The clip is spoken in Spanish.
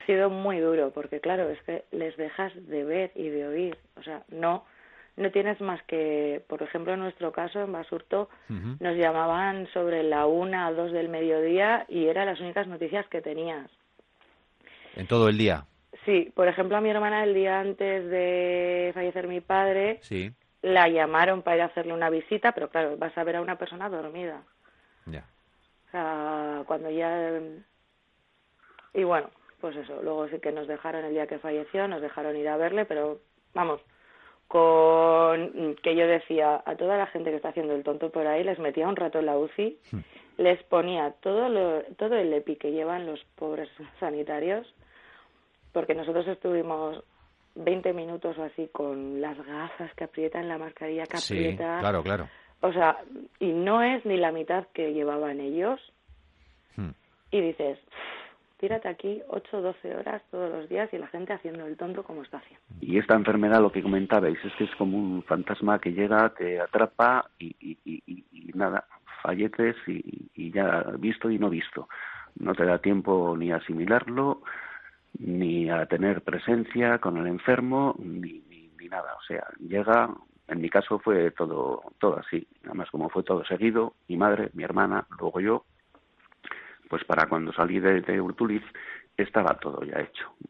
Ha sido muy duro porque claro, es que les dejas de ver y de oír, o sea, no tienes más que, por ejemplo, en nuestro caso en Basurto Ujú. nos llamaban sobre la 1 o 2 del mediodía y eran las únicas noticias que tenías. En todo el día. Sí, por ejemplo, a mi hermana el día antes de fallecer mi padre Sí, la llamaron para ir a hacerle una visita, pero claro, vas a ver a una persona dormida. ya. O sea, cuando ya... Y bueno, pues eso, luego sí que nos dejaron el día que falleció, nos dejaron ir a verle, pero vamos, con que yo decía a toda la gente que está haciendo el tonto por ahí, les metía un rato en la UCI, les ponía todo el EPI que llevan los pobres sanitarios, porque nosotros estuvimos 20 minutos o así con las gafas que aprietan, la mascarilla que Sí, aprieta, claro, claro. o sea, y no es ni la mitad que llevaban ellos, Hmm. y dices, tírate aquí 8 o 12 horas todos los días y la gente haciendo el tonto como está haciendo. Y esta enfermedad, lo que comentabais, es que es como un fantasma que llega, te atrapa y nada, falleces y ya visto y no visto. No te da tiempo ni a asimilarlo, ni a tener presencia con el enfermo, ni nada. O sea, llega, en mi caso fue todo así. Además, como fue todo seguido, mi madre, mi hermana, luego yo, pues para cuando salí de Urtuliz estaba todo ya hecho.